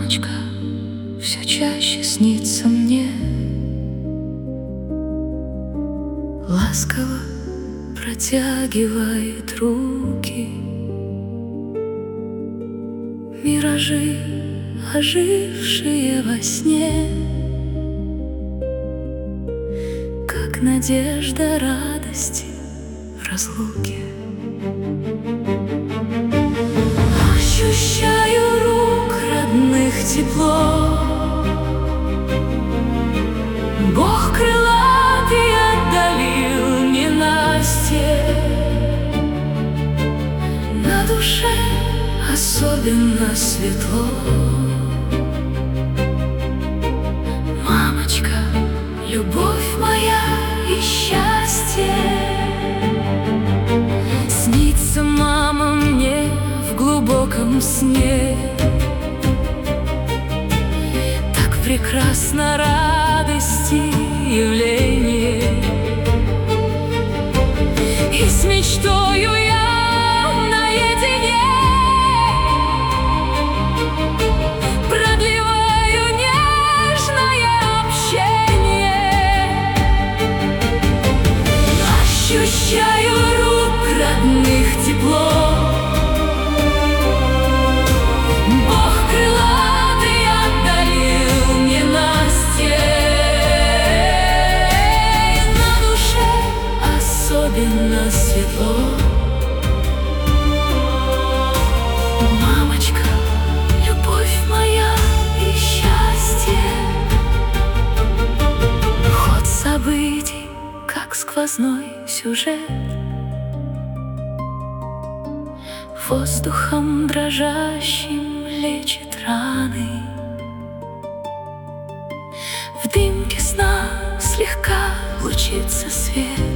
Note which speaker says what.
Speaker 1: Мамочка все чаще снится мне, ласково протягивает руки. Миражи, ожившие во сне, как надежда радости в разлуке. Ощущаю рук родных тепло, Бог крылатый отдалил ненастье. На душе особенно светло. Мамочка, любовь моя и счастье, снится мама мне в глубоком сне. Так прекрасна радость и явление, и с мечтою я наедине продлеваю нежное общение. Ощущаю рук родных тепло, Бог крылатый отдалил ненастье. На душе особенно светло. Мамочка, любовь моя и счастье, ход событий, как сквозной сюжет, воздухом дрожащим лечит раны. В дымке сна слегка лучится свет.